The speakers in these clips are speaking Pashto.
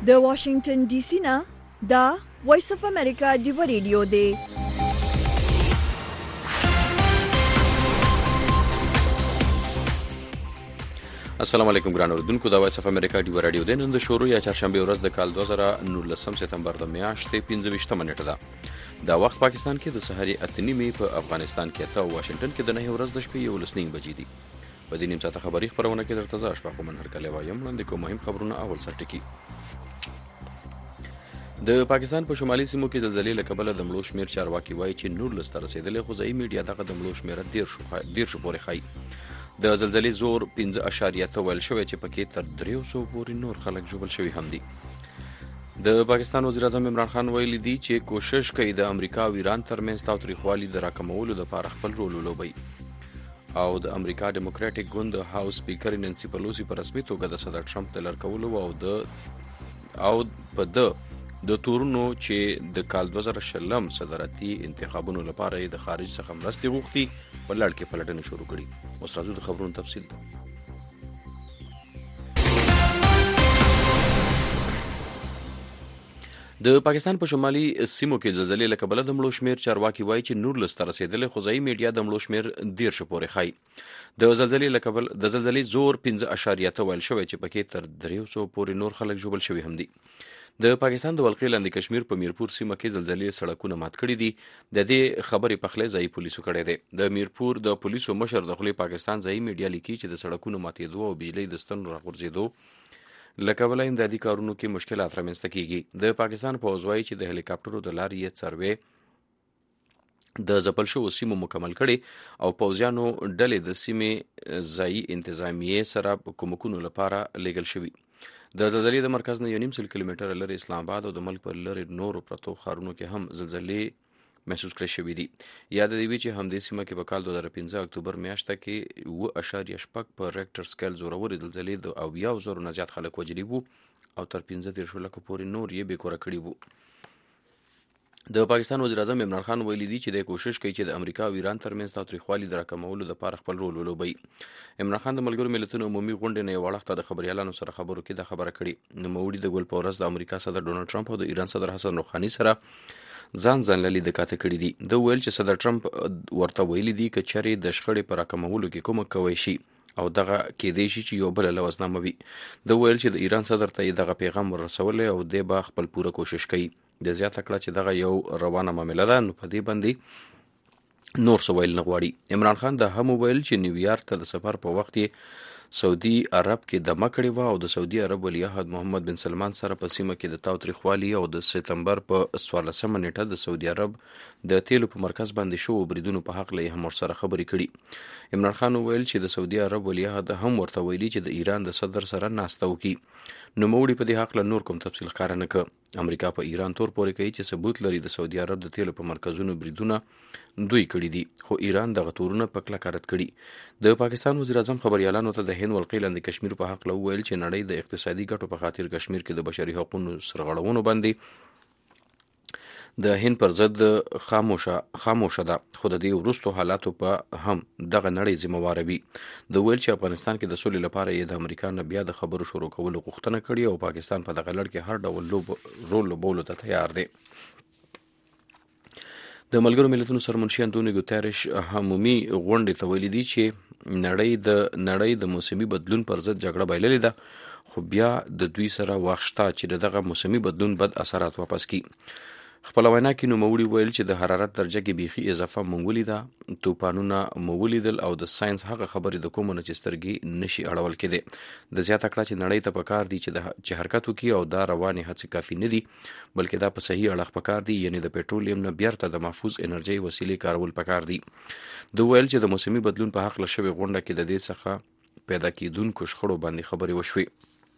د واشنگټن ډي سي نه دا وایس اف امریکا ډیو ریډیو دی. السلام علیکم ګران اوردونکو، دا وایس اف امریکا ډیو ریډیو دی. نن د شروع یا چهارشنبه ورځ د کال 2019 سپتمبر د میاشتې 15 نیټه ده. دا وخت پاکستان کې د سحر 8:30 په افغانستان کې او واشنگټن کې د 9 ورځ د شپې 11 بجې دي. په دې نیم ساعته خبري خبرونه کې درته زه اشفاق منهر کلی وایم. وړاندې کوم مهم خبرونه. اول سر ټکی. د پاکستان په شمالي سیمو کې زلزلې له کبله د مړو شمېر چارواکي وایي چې 19 ته رسېدلی، خو ځایي میډیا دغه د مړو شمېره 13 پورې ښایي. د زلزلې زور 5.8 ویل شوی چې پکې تر 300 پورې نور خلک ژوبل شوي هم دي. د پاکستان وزیر اعظم عمران خان ویلي دي چې کوشش کوي د امریکا او ایران ترمنځ تاوتریخوالي د راکمولو لپاره خپل رول ولوبوي. او د امریکا ډیموکراټیک ګوند د هاوس سپیکر نانسي پلوسی په رسمي توګه د صدر ټرمپ د لړکولو او په د تورونو چې د کال 2020 صدارتي انتخابونو لپاره د خارج څخه مرستې غوښتي په لړ کې پلټنې شروع کړي. اوس راځو د خبرونو تفصیل ته. د پاکستان په شمالي سیمو کې زلزلې له کبله د مړو شمېر چارواکي وایي چې 19 ته رسېدلی، خو ځایي میډیا د مړو شمېر 13 پورې ښایي. د زلزلې زور 5.8 ویل شوی چې پکې تر 300 پورې نور خلک ژوبل شوي هم دي. د پاکستان د ولقې لاندې کشمیر په میرپور سیمه کې زلزلې سړکونه مات کړي دي. د دې خبرې پخلی ځایي پولیسو کړی دی. د میرپور د پولیسو مشر د خولې پاکستان ځایي میډیا لیکي چې د سړکونو ماتېدو او بجلۍ د ستنو راغورځېدو له کبله امدادي کارونو کې مشکلات رامنځته کیږي. د پاکستان پوځ وایي چې د هلیکاپټرو د لارې یې سروې د ځپل شوو سیمو مکمل کړي او پوځیانو ډلې د سیمې ځایي انتظامیې سره په کومکونو لپاره لیږل شوي. د زلزلې د مرکز نه 1.5 کیلومتره لرې اسلام آباد او د ملک په لرې نورو پرتو ښارونو کې هم زلزلې محسوس کړی شوي دي. یاد دی چې همدې سیمه کې په کال 2015 اکتوبر میاشته کې 7.6 په ریکټر سکیل زورورې زلزلې د 70,000 نه زیات خلک وژلي وو او تر 15 لکو پورې نور یې بېکوره کړي وو. د پاکستان وزیر اعظم عمران خان ویلي دي چې د کوشش کوي چې د امریکا او ایران ترمنځ تاوتریخوالي د راکمولو لپاره خپل رول ولوبوي. عمران خان د ملګرو ملتونو عمومي غونډې نه یو وړاندې د خبريالانو سره خبرو کې د خبره کړې. نوموړي د ګل په ورځ د امریکا صدر ډونالد ټرمپ او د ایران صدر حسن روحاني سره ځان لید کاته کړي دي. د ویل چې صدر ټرمپ ورته ویلي دي چې چېرې د شخړې پر راکمولو کې کومک کوي شي او دغه کېدای شي چې یو بل لوزنامه وي. د ویل چې د ایران صدر ته دغه پیغام ورسولې او د به خپل پوره کوشش کوي. د زیاته کړه چې دغه یو روانه معامله ده، نو په دې باندې نور څه ویل نه غواړي. عمران خان د هم ویل چې نیویارک ته د سفر په وخت کې سعودي عرب کې دمه کړې وه او د سعودي عرب ولیعهد محمد بن سلمان سره په سیمه کې د تاوتریخوالي او د سپتمبر په 14 نیټه د سعودي عرب د تیلو په مرکز باندې شو بریدونو په حق له هم ورسره خبرې کړي. عمران خان ویل چې د سعودي عرب ولیعهد هم ورته ویلي چې د ایران د صدر سره ناسته وکړي. نوموړي په دې حق له نور کوم تفصیل ښکاره نه کړ. امریکا په ایران تور پورې کوي چې ثبوت لري د سعودي عرب د تیلو په مرکزونو بریدونه دوی کړي دي، خو ایران دغه تورونه په کلکه رد کړي. د پاکستان وزیر اعظم خبريالانو ته د هند ولقې لاندې کشمیر په حق له ویل چې نړۍ د اقتصادي ګټو په خاطر کشمیر کې د بشري حقوقو سرغړونو باندې د هند پر ضد خاموشه ده، خو د دې وروستو حالاتو په هم دغه نړۍ ذمہواره وي. د ویل چې افغانستان کې د سولې لپاره یې د امریکا نه بیا د خبرو شروع کولو غوښتنه کړې او پاکستان په دغه لړ کې هر ډول رول لوبولو ته تیار دی. د ملګرو ملتونو سرمنشي انټونیو ګوتریش عمومي غونډې ته ویلي دي چې نړۍ د موسمي بدلون پر ضد جګړه بایللې ده، خو بیا د دوی سره وخت شته چې دغه موسمي بدلون بد اثرات واپس کړي. خپل وینا کې نوموړي ویل چې د حرارت درجه کې بیخي اضافه مونږ ولیده، طوفانونه مو ولیدل او د ساينس هغه خبرې د کومو نه چې سترګې نشي اړول کېدی. د زیاته کړه چې نړۍ ته پکار دی چې حرکت وکړي او دا روانې هڅې کافي نه دي، بلکې دا په صحیح اړخ پکار دی، یعنی د پېټرولیم نه بیرته د محفوظ انرژي وسیلې کارول پکار دي. د ویل چې د موسمي بدلون په حق له شوې غونډه کې د دې څخه پیدا کېدونکو شخړو باندې خبرې وشوي.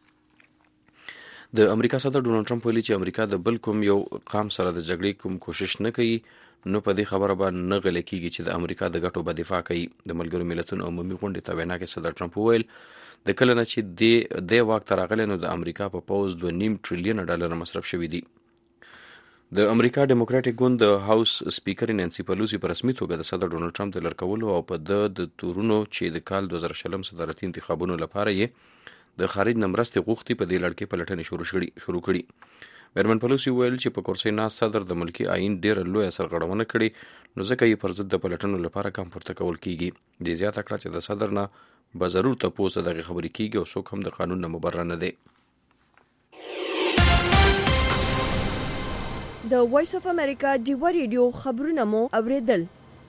د امریکا صدر ډونالد ټرمپ ویلي چې امریکا د بل کوم یو قام سره د جګړې کوم کوشش نه کوي، نو په دې خبره باندې نه غلې کیږي چې د امریکا د ګټو به دفاع کوي. د ملګرو ملتونو عمومي غونډې ته وینا کې صدر ټرمپ ویل د کله نه چې د واک ته راغلی نو د امریکا په پوځ 2.5 ټریلیون ډالر مصرف شوي دي. د امریکا ډیموکراټیک ګوند د هاوس سپیکر نانسي پلوسی په رسمي توګه د صدر ډونالد ټرمپ د لړکولو او په د تورونو چې د کال 2020 صدارتي انتخابونو لپاره یې د خارج نه مرستې غوښتي په دې لړ کې پلټنې شروع کړي. میرمن پلوسی ویل چې په کرسۍ ناست صدر د ملکي آئین ډېره لویه سرغړونه کړې، نو ځکه یې پر ضد د پلټنو لپاره ګام پورته کول کیږي. دې زیاته کړه چې د صدر نه به ضرور تپوس د دغې خبرې کیږي او څوک هم د قانون نه مبرا نه دی. د وایس اف امریکا ډیوا ریډیو خبرونه مو اوریدل.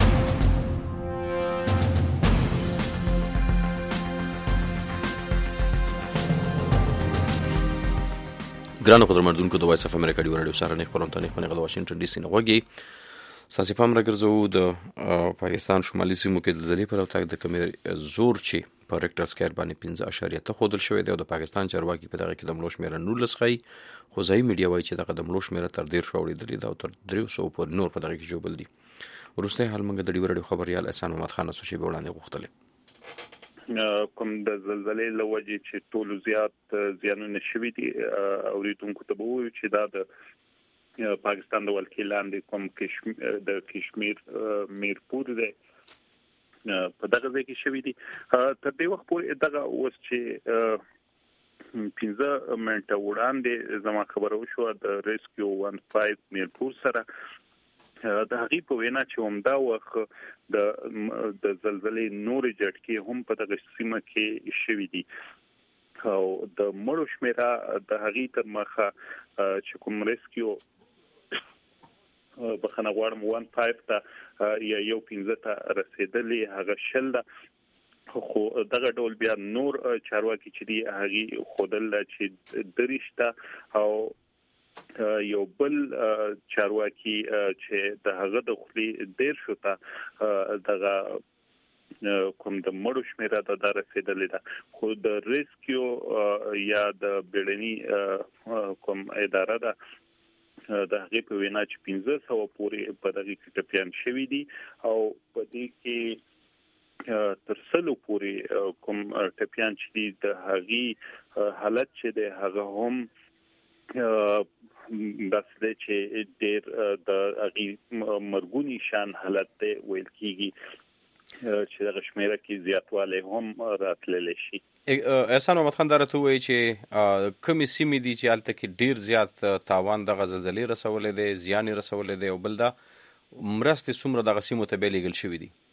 ګرانو قدرمنونکو د وایس اف امریکا ډیوا ریډیو سره نه خبرونه د واشنگټن ډي سي نه غوږی ساسي پام راګرځو د پاکستان شمالي سیمو کې د زلزلې پر وخت د کمې زور چې په ریکټر سکیل باندې 15 ته ښودل شوی دی او د پاکستان چارواکي په دغه کې د مړو شمېره 19 ښیي، خو ځایي میډیا وایي چې دغه د مړو شمېره تر 150 اوریدلې ده او تر 300 پورې نور په دغه کې ژوبل دي. وروستی حال موږ د ډیوا ریډیو خبريال احسان محمد خان څو شی وړاندې غوښتل کوم د زلزلې لوجه چې ټول زیات زیانونه شوي دي اوریدونکو ته به وایي چې دا د پاکستان د ولکې لاندې کوم د کشمیر میرپور دی په دغه ځای کې شوي دي. تر دې وخت پورې دغه اوس چې 15 منټه وړاندې زما خبره وشوه د ریسکیو 15 میرپور سره د هغې په وینا چې همدا وخت د زلزلې نورې جټکې هم په دغه سیمه کې شوي دي او د مړو شمېره د هغې تر مخه چې کوم ریسکیو بخنه غواړم 15 ته یا 15 ته رسیدلې هغه شل ده، خو دغه ډول بیا نور چارواکي چې دی هغه خودل چې درشته او یو بل چارواکي چې د هغه د خلی ډیر شو ته دغه کوم د مړو شمېره د رسیدلې ده، خو د ریسکیو یا د بیړني کوم اداره ده د هغې په وینا چې 1500 پورې په دغه کې ټپیان شوي دي او په دې کې تر 100 پورې کوم ټپیان چې دي د هغې حالت چې د هغه هم داسې چې ډېر د هغې مرګونی شان حالت دی ویل کېږي چې دغه شمېره کې زیاتوالی هم راتللی شي. احسان محمد خان دا راته ووایي چې کومې سیمې دي چې هلته کې ډېر زیات تاوان دغه زلزلې رسولی دی، زیان یې رسولی دی، او بل دا مرستې څومره دغه سیمو ته بیا لیږل شوي دي؟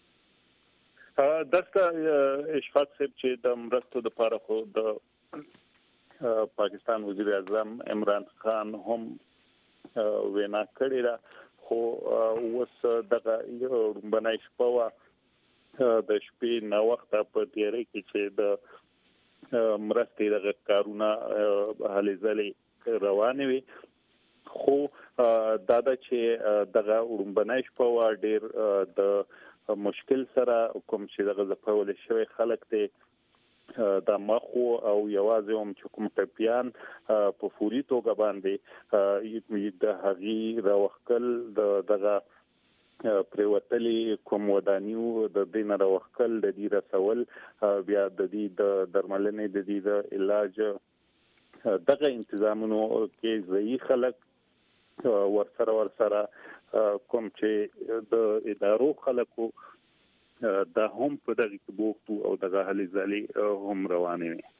دلته اشفاق صاحب چې د مرستو دپاره خو د پاکستان وزیر اعظم عمران خان هم وینا کړې ده، خو اوس دغه لومبنۍ شپه وه د شپې ناوخته په تیارۍ کې چې د مرستې دغه کارونه هلې ځلې روانې وي، خو دا ده چې دغه لومبنۍ شپه وه ډېر د مشکل سره کوم چې دغه ځپولی شوی خلک دی د مخو او یوازې هم چې کوم ټپیان په فوري توګه باندې د هغې راوښکل دغه پرېوتلي کوم ودانیو د دې نه راوښکل د دې رسول بیا د دې د درملنې د دې د علاج دغه انتظامونو کې ځایي خلک ورسره کوم چې د ادارو خلکو دا هم په دغه کې بوختو او دغه هلې ځلې هم روانې وي.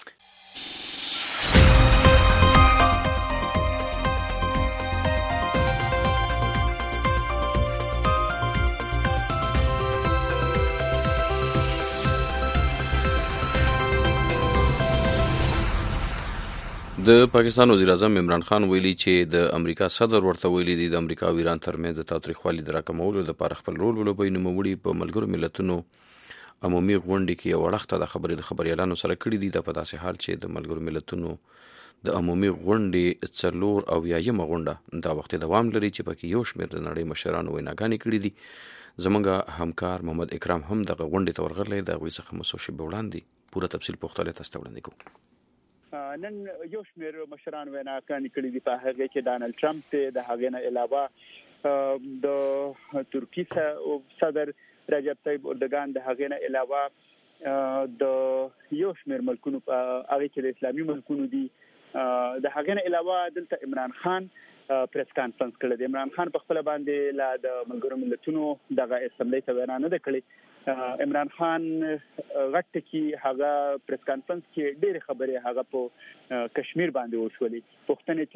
د پاکستان وزیر اعظم عمران خان ویلي چې د امریکا صدر ورته ویلي دي د امریکا او ایران ترمنځ د تاوتریخوالي د راکمولو لپاره خپل رول ولوبوي. نوموړي په ملګرو ملتونو عمومي غونډې کې یو وړښته د خبرې د خبريالانو سره کړي دي. د په داسې حال چې د ملګرو ملتونو د عمومي غونډې 4 غونډه دا وخت دوام لري چې پکې یو شمېر د نړۍ مشرانو ویناګانې کړي دي. زمونږ همکار محمد اکرام هم دغه غونډې ته ورغلی، د هغوی څخه مو څو شېبې وړاندې پوره تفصیل پوښتنې تاسو ته وړاندې کوو. نن یو شمېر مشران ویناګانې کړي دي، په هغې کې ډانلډ ټرمپ دی، د هغې نه علاوه د ترکي صدر رجب طیب اردوګان، د هغې نه علاوه د یو شمېر ملکونو په هغې کې د اسلامي ملکونو دي، د هغې نه علاوه دلته عمران خان پریس کانفرنس کړی دی. عمران خان په خپله باندې لا د ملګرو ملتونو دغه اسمبلۍ ته وینا نه ده کړې، عمران خان غټ کی هغه پریس کانفرنس کې ډېر خبرې هغه په کشمیر باندې وشولې پښتنې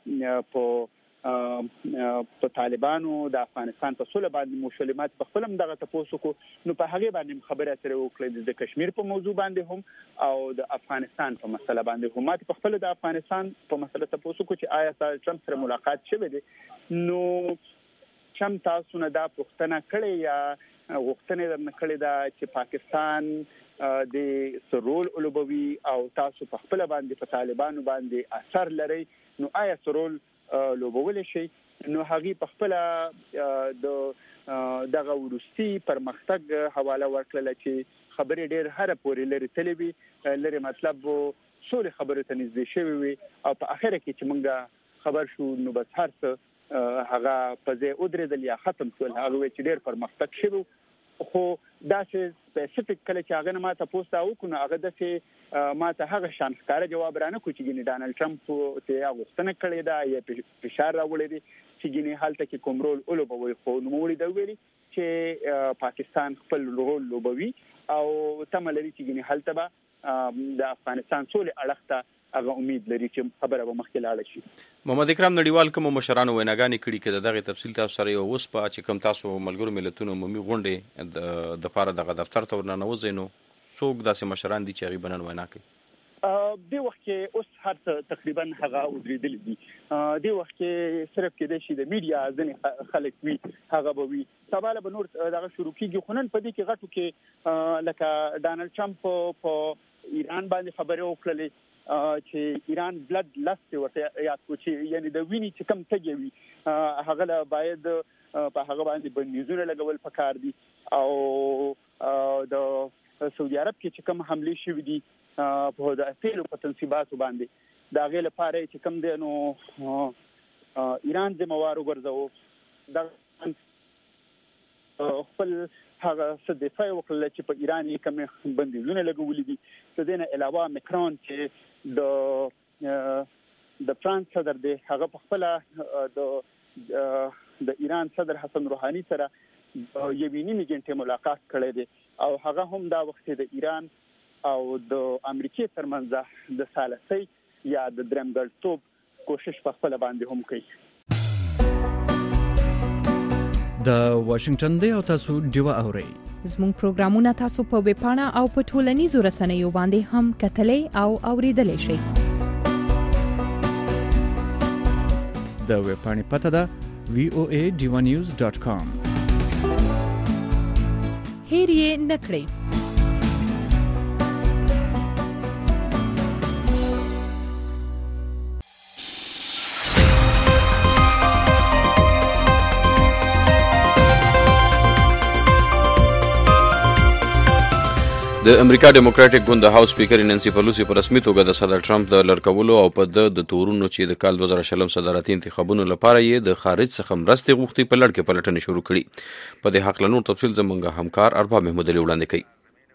چې په طالبانو د افغانستان په سوله باندې مشکلات په خپلم دغه تاسو کو نو په هغه باندې خبره سره وکړه د کشمیر په موضوع باندې هم او د افغانستان په مسله باندې هم ماته په خپل د افغانستان په مسله تاسو کو چې آیا ټرمپ سره ملاقات شوه دي نو چم تاسو نه دا پښتنه کړي یا غوښتنه درنه کړې ده چې پاکستان د سرول اولوبوي او تاسو په خپل باندې په طالبانو باندې اثر لري نو آیا سرول لوبول شي نو هغه په خپل دغه ورستي پرمختګ حواله ورکړل چې خبرې ډېر هر پورې لري تلوي لري مطلب سولې خبرې ته نږدې شوی وي او په اخر کې چې موږ خبر شو نو بس هر څه هغه په ځای ودرېدل یا ختم شول هغه چې ډېر پرمختګ شوی خو دا چې سپیسیفیک کله چې هغه ما تاسو ته وکړو هغه د چې ما ته هغه شان ښکارا جواب رانه کوي چې ډانلډ ټرمپ ته هغه غوښتنه کړې ده یا فشار راوړی دی چې ګینه حالت کې کوم رول اولوبوي خو نو وړي دا ویلي چې پاکستان خپل رول لوبوي او تملري چې ګینه حالت به د افغانستان سولې اړخته هغه امید لري چې خبره به مخکې لاړه شي محمد اکرام نړیوال کوم مشرانو ویناګانې کړي کې دغه تفصیل تاسو سره یو اوس په چې کوم تاسو ملګرو ملتونو عمومي غونډه د فار دغه دفتر ته ورننوځي نو څوک داسې مشران دي چې هغه بنن وینا کوي د وخت کې اوس هر تقریبا هغه ودرېدل دي د وخت کې صرف کې د شي د میډیا ځنې خلک وي هغه به وي سوال به نور دغه شروع کیږي خنن په دې کې غټو کې لکه ډانلډ ټرمپ په ایران باندې خبرې وکړلې چې ایران بلډ لست ورته یاد کو چې یعنی د ویني چې کم تګوي هغه لا باید په هغه باندې بندیزونه لګول پکار دي او د سعودي عرب کې چې کم حمله شوې دي په د اصل په تنصیبات باندې دا غل لپاره چې کم دي نو ایران د موارو ګرځاو د خپل هغه څه دفاع وکړل چې په ایران کې کوم بندیزونه لګولې دي د دې نه علاوه مکرون چې د فرانس صدر دی هغه په خپل د ایران صدر حسن روحاني سره یوې نیمه غنټه ملاقات کړې دي او هغه هم دا وخت د ایران او د امریکای ترمنځ د ثالثي یا د درمګړتوب کوشش په خپل باندې هم کوي د واشنگټن دی او تاسو ډیوا اورئ زموږ پروګرامونه تاسو په ویب پاڼه او په ټولنیزو رسنیو باندې هم کتلای او اوریدلای شئ د ویب پاڼې پته ده voadivanews.com هیر یې نکړئ د امریکا ډیموکراټک ګوند د هاوس سپیکر نانسی پلوسی په رسمي توګه د صدر ټرمپ د لړکولو او په د تورونو چې د کال 2020 صدارتي انتخابونو لپاره یې د خارج څخه مرستې غوښتي په لړ کې پلټنې شروع کړي په دې حق له نور تفصیل زموږ همکار ارباب محمود علي وړاندې کوي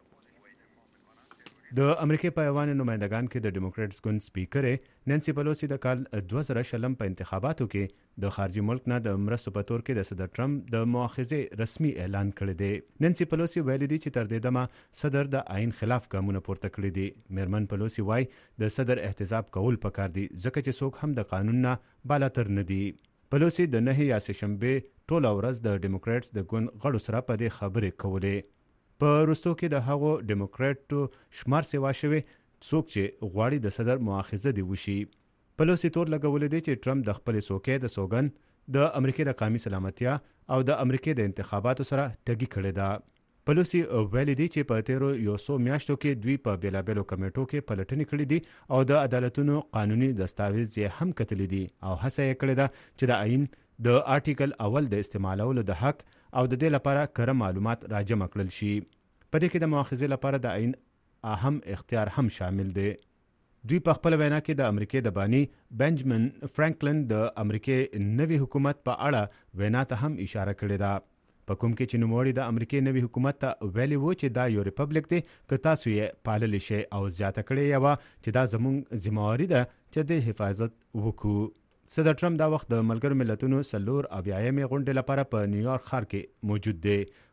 د امریکای په ایوان نمائندگان کې د ډیموکراټس ګوند سپیکر نانسی پلوسی د کال 2020 په انتخاباتو کې د خارجي ملک نه د مرستو په تور کې د صدر ټرمپ د مؤاخذې رسمي اعلان کړی دی نانسی پلوسی ویلي دی چې تر دې دمه صدر د آئین خلاف ګامونه پورته کړی دي میرمن پلوسی وايي د صدر احتساب کول پکار دي ځکه چې څوک هم د قانون نه بالاتر نه دي پلوسی د 9 یا سهشنبه ټول ورځ د ډیموکراټس د ګوند غړو سره په دې خبرې کولې په وروستو کې د هغو ډیموکراټو شمار سیوا شوی څوک چې غواړي د صدر مؤاخذه دی وشي پلوسی تور لګولې دی چې ټرمپ د خپل سوکې د سوګن د امریکای د قومي سلامتیا او د امریکای د انتخاباتو سره ټګي کړې ده پلوسی ویلي دی چې په تیرو یو څو میاشتو کې دوی په بیلابیلو کمیټو کې پلټنې کړې دي او د عدالتونو قانوني دستاویز یې هم کتلې دي او هڅه یې کړې ده چې د آئین د آرټیکل اول د استعمالولو د حق او د دې لپاره کره معلومات راجمع کړل شي په دې کې د مؤاخذې لپاره د آئین اهم اختیار هم شامل دی دوی په خپل وینا کې د امریکای د بانی بنجمن فرانکلن د امریکای نوي حکومت په اړه وینا ته هم اشاره کړې ده په کوم کې چې نوموړي د امریکای نوي حکومت ته ویلي وو چې دا یو ریپبلیک دی که تاسو یې پاللی شئ او زیاته کړې یې وه چې دا زموږ ذمهواري ده چې د حفاظت وکړو صدر ټرمپ دا وخت د ملګرو ملتونو 4 اویایمې غونډې لپاره په نیویارک ښار کې موجود دی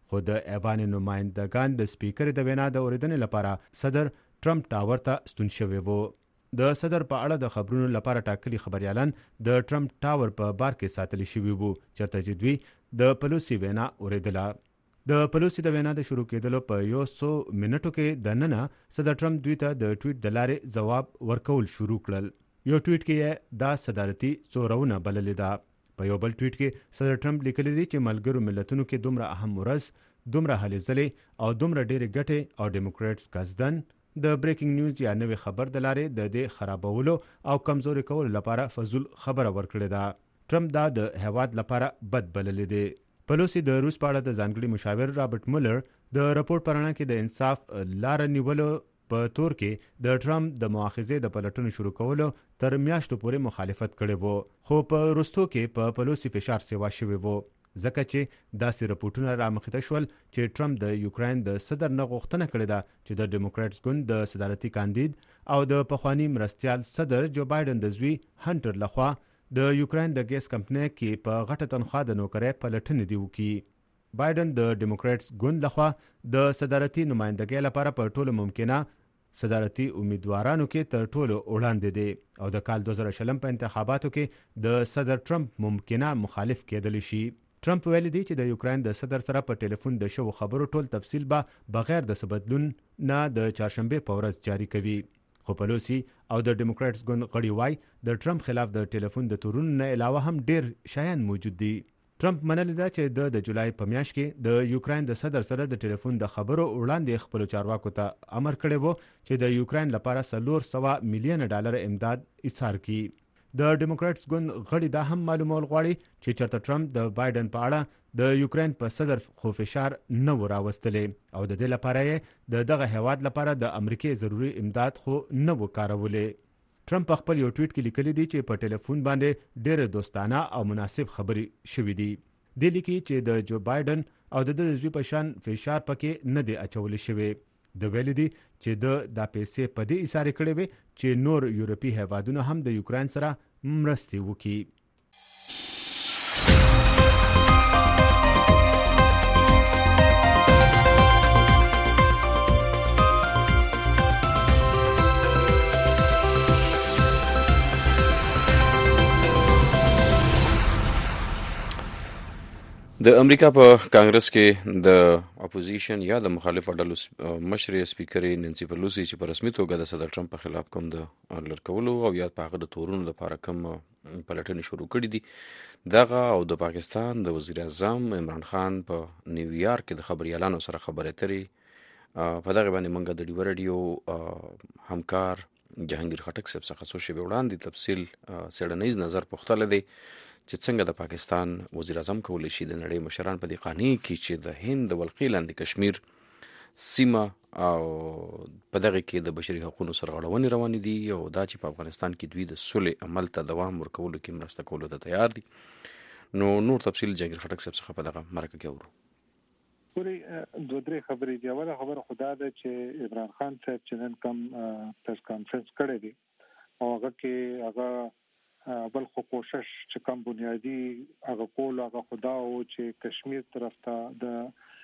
خو د ایوان نمائندگان د سپیکر د وینا د اوریدنې لپاره صدر ټرمپ ټاور ته ستون شوی وو. د صدر په اړه د خبرونو لپاره ټاکلي خبريالان د ټرمپ ټاور په بار کې ساتل شوی وو چرته چې دوی د پلوسی وینا اوریدله. د پلوسی د وینا د شروع کېدلو په 100 منټو کې د ننه صدر ټرمپ دوی ته د ټویټ د لارې جواب ورکول شروع کړل. یو ټویټ کې دا صدارتي څورونه بللې ده. په یو بل ټویټ کې صدر ټرمپ لیکلي دي چې ملګرو ملتونو کې دومره اهم ورځ، دومره هلې ځلې او دومره ډېرې ګټې او ډیموکریټس قصدن د بریکینګ نیوز یا نوې خبر د لارې د دې خرابولو او کمزوري کولو لپاره فضول خبره ورکړې ده. ټرمپ دا د هیواد لپاره بد بللې دي. پلوسی د روس په اړه د ځانګړي مشاور رابرټ مولر د راپور پرانه کې د انصاف لار نیولو په تور کې د ټرمپ د مؤاخذې د پلټنو شروع کولو تر میاشتو پورې مخالفت کړی وو، خو په وروستو کې په پلوسی فشار سیوا شوی وو ځکه چې داسې راپورټونه رامخته شول چې ټرمپ د یوکراین د صدر نه غوښتنه کړې ده چې د ډیموکراټس ګوند د صدارتي کاندید او د پخوانی مرستیال صدر جو بایدن د زوی هانټر لخوا د یوکراین د ګیس کمپنۍ کې په غټه تنخوا د نوکرۍ پلټنې دی وکړي. بایدن د ډیموکراټس ګوند لخوا د صدارتي نمائندګۍ لپاره په ټولو ممکنه صدارتي امیدوارانو کې تر ټولو وړاندې دی او د کال 2020 په انتخاباتو کې د صدر ټرمپ ممکنه مخالف کېدلی شي. ټرمپ ویلي دی چې د یوکراین د صدر سره په ټلیفون د شو خبرو ټول تفصیل به بغیر د بدلون نه د چهارشنبه په ورځ جاری کوي. خو پلوسی او د ډیموکراټس ګوند غړي وای د ټرمپ خلاف د ټلیفون د تورونو نه علاوه هم ډیر شیان موجود دي. ټرمپ منلی دا چې د جولای په میاشت کې د یوکراین د صدر سره د ټلیفون د خبرو وړاندې خپل چارواکو ته امر کړی وو چې د یوکراین لپاره $400 میلیون امداد ایثار کړي. د ډیموکراټس ګوند غړي دا هم معلومول غواړي چې چرته ټرمپ د بایدن په اړه د یوکراین په صدر خو فشار نه و راوستلې او د دې لپاره یې دغه هیواد لپاره د امریکای ضروري امداد خو نه و کارولې. ټرمپ خپل یو ټویټ کې لیکلي دي چې په ټلیفون باندې ډېر دوستانه او مناسب خبرې شوې دي. د لیکي چې د جو بایدن او د زوی په شان فشار پکې نه دی اچول شوی. د ویل دي چې د پیسې په دې ایثار کړي وي چې نور یورپی هیوادونه هم د یوکراین سره مرستې وکړي. د امریکا په کانګرس کې د اپوزیشن یا د مخالفو ډلو مشر سپیکر نانسی پلوسی چې په رسمي توګه د صدر ټرمپ په خلاف کوم د لړکولو او یا په هغه د تورونو لپاره کوم پلټنې شروع کړې دي دغه او د پاکستان د وزیر اعظم عمران خان په نیویارک کې د خبريالانو سره خبرې اترې په دغه باندې موږ د ډیو رادیو همکار جهانگیر خټک صاحب څخه څو شی وړاندې تفصیل سړنیز نظر پوښتل دي چې څنګه د پاکستان وزیر اعظم کولی شي د نړۍ مشران په دې قانې کې چې د هند د ولقې لاندې کشمیر سیمه او په دغه کې د بشري حقوقو سرغړونې روانې دي او دا چې په افغانستان کې دوی د صلح عمل ته دوام ورکولو کې مرسته کولو ته تیار دي. نور تفصیل جهانگیر خټک صاحب څخه په دغه مرکه کې اورو. پوری دوه درې خبرې دی. اوله خبره خدا ده چې عمران خان صاحب چې نن کوم پریس کانفرنس کړی دی او هغه کې هغه بل خو کوشش چې کوم بنیادی هغه کول هغه خدا او چې کشمیر طرف ته د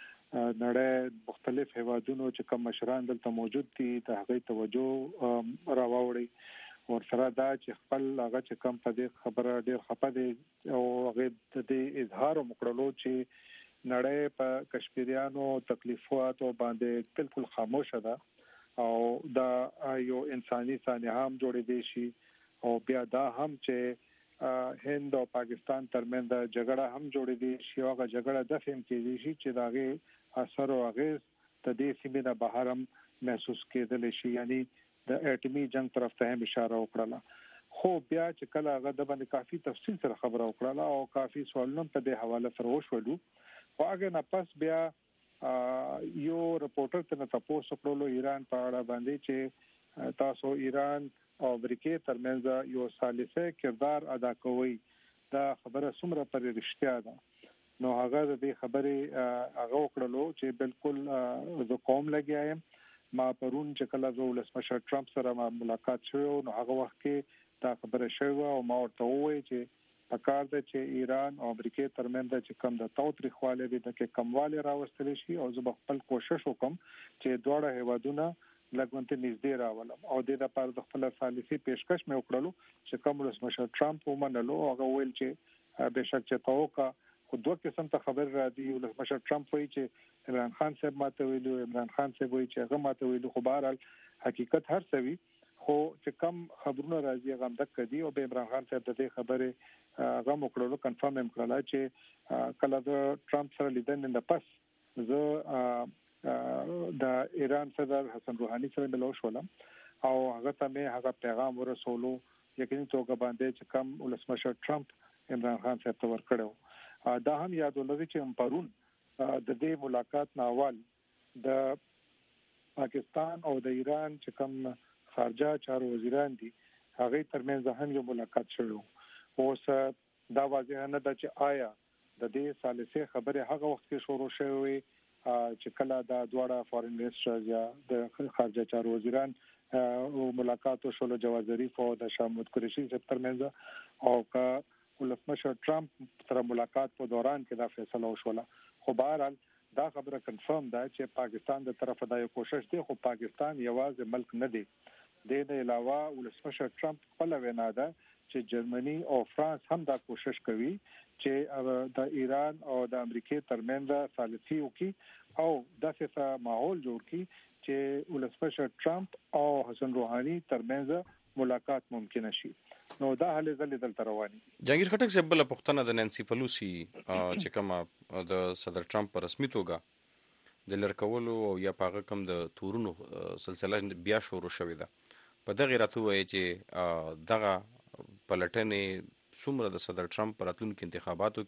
نړۍ مختلف هیوادونو چې کوم مشران دلته موجود دي د هغه توجه راوړي او سره دا چې خپل هغه چې کوم په دې خبره ډیر خپه دي او هغه د دې اظهار وکړلو چې نړۍ په کشمیریانو تکلیفاتو باندې بالکل خاموشه ده او دا یو انساني سانحه هم جوړې دي شي او بیا دا هم چې هند او پاکستان ترمنځ د جګړه هم جوړې دي شي او هغه جګړه د فهم کې شي چې داغه اثر او هغه د دې سیمې نه بهر هم محسوس کېدل شي یعنی د اټومي جنگ طرف ته هم اشاره وکړه. خو بیا چې کله هغه د باندې کافي تفصیل سره خبره وکړه او کافي سوالونه په دې حواله سره وشولو خو هغه نه پس بیا یو رپورټر ته تاسو کړلو ایران په اړه باندې چې تاسو ایران او امریکای ترمنځ یو ثالثه کردار ادا کوي دا خبره څومره پر رښتیا ده نو هغه د دې خبرې هغه وکړلو چې بالکل زه قوم لګیایم ما پرون چې کله زه ولسمشر ټرمپ سره ملاقات شوی نو هغه وخت کې دا خبره شوی او ما ورته وویل چې پکار ده چې ایران او امریکا ترمنځ چې کم د تاوتریخواله دي د کمواله راوستل شي او زه خپل کوشش وکم چې دواړه هیوادونه لګونته نږدې راولم او د لپاره د خپل پالیسي پیشکش مې وکړلو چې کوم ولسمشر ټرمپ ومنلو او هغه ویل چې بهشکه چې توګه خو دوه قسم ته خبر را دي ولسمشر ټرمپ وایي چې عمران خان صاحب ماته ویلو عمران خان صاحب وایي چې هغه ماته ویلو خو بهرحال حقیقت هر څه وي خو چې کم خبرونه راځي هغه د کدي او به عمران خان صاحب د دې خبره هغه وکړلو کنفرم هم کړل چې کله د ټرمپ سره لیدنه نه پس زه د ایران صدر حسن روحاني سره ملو شولم او هغه ته مې هغه پیغام ورسولو یقیني توګه باندې چې کم ولسمشر ټرمپ عمران خان صاحب ته ورکړو دا هم یاد ولرئ چې پرون د دې ملاقات ناوال د پاکستان او د ایران چې کم خارجه چارو وزیران دي هغه ترمنځ هم یو ملاقات شوه اوس دا واضح نه ده چې آیا د دې ثالثه خبره هغه وخت کې شروع شوه چې کله دا دواړه فارن منسټرز یا د خارجه چارو وزیران ملاقات شول جواز ظریف او د شاه محمود قریشي ترمنځ او کا ولسمشر ټرمپ سره ملاقات په دوران کې دا فیصله وشوله خو بهرحال دا خبره کنفرم ده چې پاکستان د طرفه دا یو کوشش دی خو پاکستان یوازې ملک نه دی د دې علاوه ولسمشر ټرمپ خپل وینا ده چې جرمني او فرانس هم دا کوشش کوي چې د ایران او د امریکا ترمنځ ثالثي وکړي او داسې ماحول جوړ کړي چې ولسمشر ټرمپ او حسن روحاني ترمنځ ملاقات ممکن شي نو دا حل زل دلته رواني جنگیر خټک صاحب بل پښتنه د نانسی پلوسی چې کومه د صدر ټرمپ په رسمي توګه د لړکولو او یا پاغه کم د تورونو سلسله بیا شروع شوې ده په دغه راته وایي چې دغه پلټنې څومره د صدر ټرمپ په راتلونکو انتخاباتو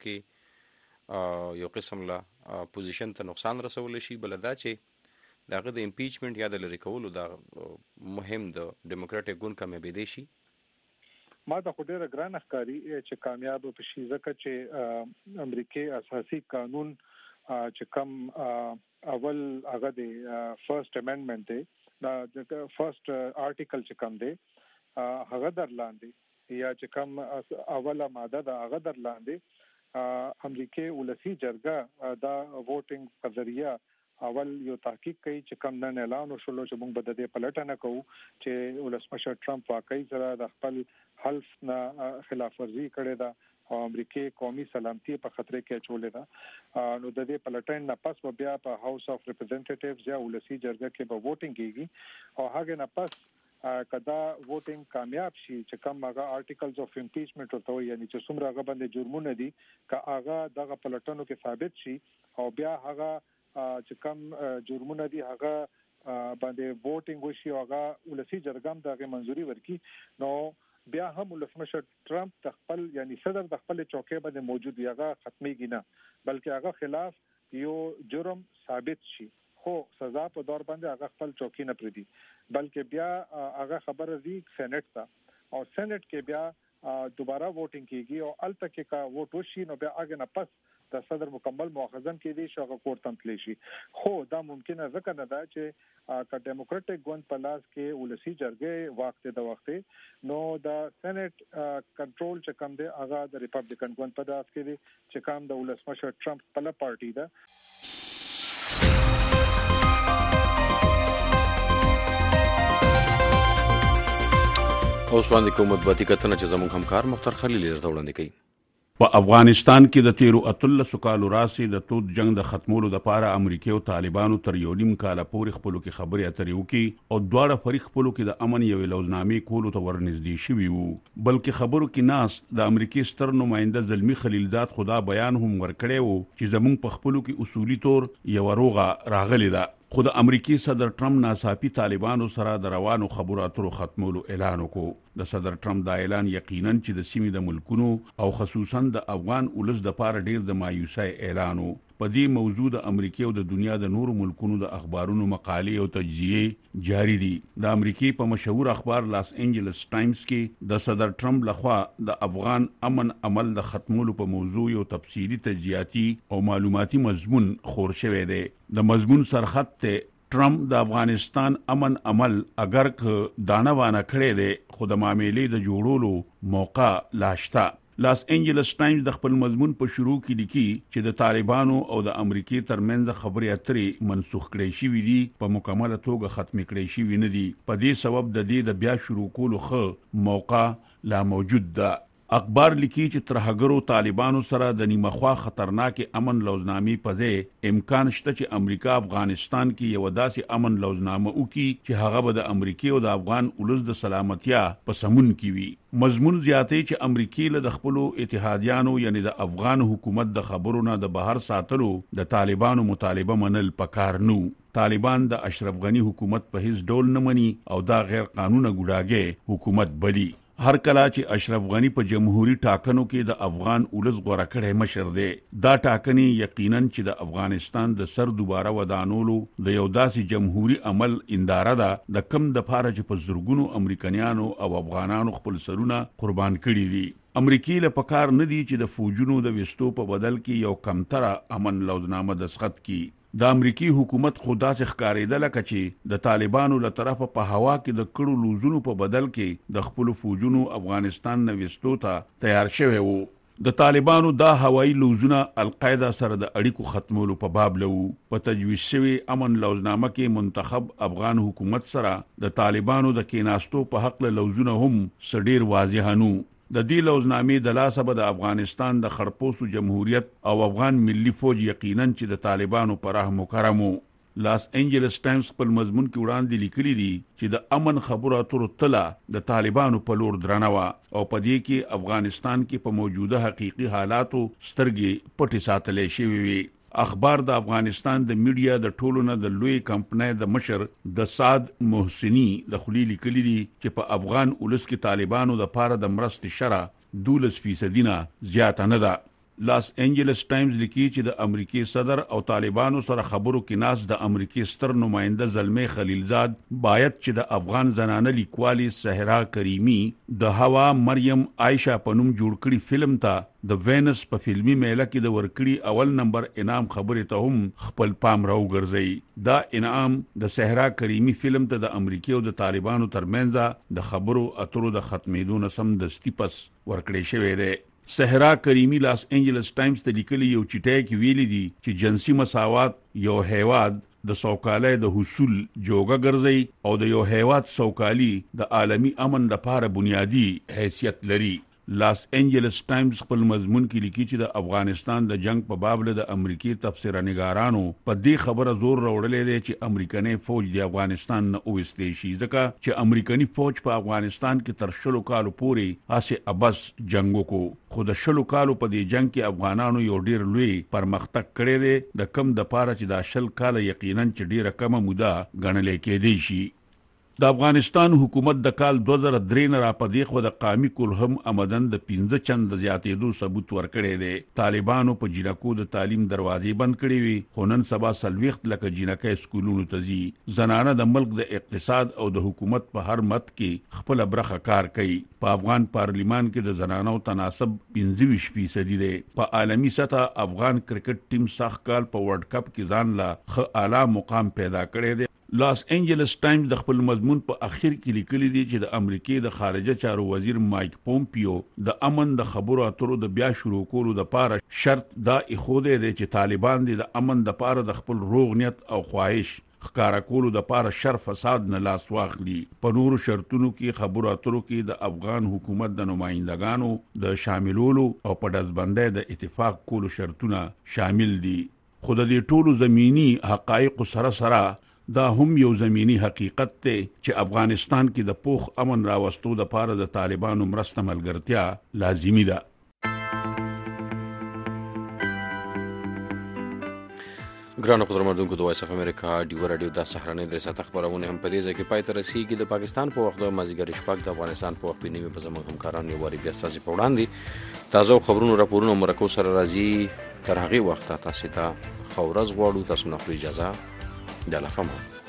کې یو قسم لا پوزیشن ته نقصان رسول شي بل دا چې دغه د امپیچمنت یا د لری کولو دا مهم د ډیموکراټیک ګوند کامیابی شي ما د خډيره ګران ښکاری چې کامیاب په شي ځکه چې امریکای اساسي قانون چې کم اول هغه دی فرست امندمنت دی دا فرست آرټیکل چې کم دی هغه درلاندې یا چې کم اوله ماده دا هغه درلاندې امریکای ولسی جرګه دا ووټینګ په ذریعہ اول یو تحقیق کوي چې کوم نن اعلان وشول چې موږ به د دې پلټنه کوو چې ولسمشر ټرمپ واقعي سره د خپل حلف نه خلاف ورزي کړې ده او امریکای قومي سلامتي په خطر کې اچولې ده نو د دې پلټن نه پس بیا په هاوس اف ریپرزنټیټیوز یا ولسی جرګه کې به ووټینګ کیږي او هغه نه پس کدا ووټینګ کامیاب شي چې کوم هغه آرټیکلز اف امپیچمنت ورته یعنی چې څومره هغه باندې جرمونه دي که هغه دغه پلټنو کې ثابت شي او بیا هغه چې کوم جرمونه دي هغه باندې ووټینګ وشي هغه ولسی جرګم دغه منځوري ورکي نو بیا هم ولسمشر ټرمپ د خپل یعنی صدر د خپل چوکۍ باندې موجود دی هغه ختميږي نه بلکې هغه خلاف یو جرم ثابت شي خو سزا په دور باندې هغه خپل چوکۍ نه پردي بلکې بیا هغه خبره دی سېنات ته او سېنات کې بیا دوباره ووټینګ کیږي او الته کې کا ووټ وشي نو بیا هغه نه پس د صدر مکمل مؤاخذن کې دي شغه کورتم تلی شي خو دا ممکنه ځکه نه ده چې کا ډیموکراټک ګوند په لاس کې ولسی جرګه وخت د وخت نو د سېنات کنټرول چې کوم دی هغه د ریپابلیکن ګوند په لاس کې دي چې کوم د ولسمشر ټرمپ په پارټي ده اوس باندې کوم مطبوعاتي کتنه چې زموږ همکار مختار خلیل درته وړاندې کوي په افغانستان کې د تیرو 13 کالو راسي د تود جنگ د ختمولو لپاره امریکا او طالبانو تر یو نیم کال پورې خپل کې خبرې اترې وکي او دواړه فریق خپل کې د امن یو لوزنامې کولو ته ورنږدې شوي وو بلکې خبرو کې ناس د امریکای ستر نماینده زلمی خلیلزاد خدا بیان هم ورکړی وو چې زموږ په خپل کې اصولي تور یو روغه راغلی ده خو د امریکای صدر ټرمپ ناڅاپي طالبانو سره د روانو خبرو اترو ختمولو اعلان وکړ د صدر ټرمپ دا اعلان یقینا چې د سیمې د ملکونو او خصوصا د افغان ولس د پاره ډیر د مایوسۍ اعلان وو په دې موضوع د امریکای او د دنیا د نورو ملکونو د اخبارونو مقالې او تجزیه جاری دي د امریکای په مشهور اخبار لاس انجلس ټایمز کې د صدر ټرمپ لخوا د افغان امن عمل د ختمولو په موضوع یو تفصیلی تجزیاتی او معلوماتي مضمون خور شوی دی د مضمون سرخط ته ټرمپ د افغانستان امن عمل اگر ک دانه وانه کړی دی خو د معاملې د جوړولو موقع لاشتا لاس انجلس ټایمز د خپل مضمون په شروع کې لیکي چې د طالبانو او د امریکای ترمنځ خبرې اترې منسوخ کړي شوې دي په مکمله توګه ختم کړي شوې نه دي. په دې سبب د دې د بیا شروع کولو ښه موقع لا موجود ده. اخبار لیکي چې ترهګرو طالبانو سره د نیمخوا خطرناک امن لوزنامې په ځای امکان شته چې امریکا افغانستان کې یو داسې امن لوزنامه وکړي چې هغه به د امریکای او د افغان ولس د سلامتیا په سمون کې وي. مضمون زیاتې چې امریکای له د خپل اتحادیانو یعنی د افغان حکومت د خبرو نه د بهر ساتلو د طالبانو مطالبه منل پکار نو. طالبان د اشرف غنی حکومت په هیڅ ډول نه مني او دا غیر قانوني ګډاګي حکومت بلی. هر کله چې اشرف غنی په جمهوریت ټاکنو کې د افغان ولس غوړه کړی مشر دی، دا ټاکنې یقینا چې د افغانستان د سر دوباره ودانولو د یو داسې جمهوریت عمل انداره ده د کم د پاره چې په زورګونو امریکایانو او افغانانو خپل سرونه قربان کړي دي. امریکای له پکار نه دی چې د فوجونو د وستو په بدل کې یو کمتره امن لوزنامه دستخط کړي. د امریکای حکومت خدا څخه ښکارېدل چې د طالبانو له طرفه په هوا کې د کړو لوزونو په بدل کې د خپل فوجونو افغانستان نه وستو ته تیار شوی وو. د طالبانو دا هوایي لوزونه القاعده سره د اړیکو ختمولو په باب لو. په تجویز شوی امن لوزنامه کې منتخب افغان حکومت سره د طالبانو د کیناستو په حق له لوزونه هم سډیر واضح نو. د دې لوزنامې د لاسه به د افغانستان د خړپوسو جمهوریت او افغان ملي فوج یقینا چې د طالبانو پر رحم کرمو. لاس انجلس ټایمز خپل مضمون کې وړاندې لیکلي دي چې د امن خبرو اترو تله د طالبانو په لور درنه وه او په دې کې افغانستان کې په موجوده حقيقي حالاتو سترګې پټې ساتلې شوې وي. اخبار د افغانستان د میډیا د ټولو نه د لوی کمپنۍ د مشر د سعد محسنی د خلی لیکلي دي چې په افغان ولس کې طالبانو د پاره د مرستې شرح 12% نه زیاته نه ده. لاس انجلس ټایمز لیکي چې د امریکای صدر او طالبانو سره خبرو کې ناس د امریکای ستر نماینده زلمی خلیلزاد باید چې د افغان زنانه لیکوالي صحرا کریمی د هوا مریم عائشہ پنوم جوړ کړي فلم ته د وینس په فلمي میله کې د ورکړي اول نمبر انعام خبرې ته هم خپل پام راوګرځي. دا انعام د صحرا کریمی فلم ته د امریکای او د طالبانو ترمنځ د خبرو اترو د ختمېدو نه سم د سټیپس ورکړي شوی دی. صحرا کریمی لاس انجلس ټایمز ته لیکلي یو چټای کې ویلي دي چې جنسي مساوات یو هیواد د سوکالۍ د حصول جوګه ګرځي او د یو هیواد سوکالي د عالمی امن لپاره بنیادی حیثیت لري. لاس انجلس ټایمز خپل مضمون کې لیکي چې د افغانستان د جنگ په باب له د امریکای تفسیره نگارانو په دې خبره زور راوړلې دی چې امریکایي فوج د افغانستان نه اوستې شي ځکه چې امریکایي فوج په افغانستان کې تر 10 کالو پورې هسه ابس جنگ وکړو خو د 10 کالو په دې جنگ کې افغانانو یو ډیر لوی پرمختګ کړی دی د کم د پاره چې د 10 کال یقینا چې ډیره کمه موده ګڼل کېدی شي. د افغانستان حکومت د کال 2003 نه را پدې خو د قومي کلهم آمدن د 15 چند زیاتېدو ثبوت ورکړی دی. طالبانو په جنکو د تعلیم دروازې بند کړې وي خو نن سبا سلويخت لکه جنکې سکولونو ته ځي. زنانه د ملک د اقتصاد او د حکومت په هر مت کې خپل برخه کار کوي. په افغان پارلیمان کې د زنانو تناسب 25% دی. په عالمی سطح افغان کرکټ ټیم سخت کال په ورلد کپ کې ځان لا ښه اعلی مقام پیدا کړی دی. لاس انجلس ټایمز د خپل مضمون په اخر کې لیکلي دي چې د امریکای د خارجه چارو وزیر مایک پومپیو د امن د خبرو اترو د بیا شروع کولو د پاره شرط دا اخوده دي چې طالبان د امن د پاره د خپل روغ نیت او خواهش ښکارا کولو د پاره شر فساد نه لاس واخلي. په نورو شرطونو کې خبرو اترو کې د افغان حکومت د نمائندګانو د شاملولو او په دزبندۍ د اتفاق کولو شرطونه شامل دي. خو د دې ټولو زمینی حقایق سره دا هم یو زمینی حقیقت ته چې افغانستان کې د پوخ امن راوستو د پاره د طالبانو مرسته ملګرتیا لازمی ده. ګرانو قدرمنونکو د وایس اف امریکا ډیو رادیو د سهارنۍ د سات خبرونه هم په دې ځای کې پای ته رسیدي. د پاکستان په وخت د مازیګر شپږ د افغانستان په وخت نیمه په زموږ همکارانو یو وری بیا تاسو په وړاندې تازه خبرونو راپورونو مرکو سره راځي. تر هغه وخت تاسو ته خورز غواړو. تاسو نه اجازه د لفهمه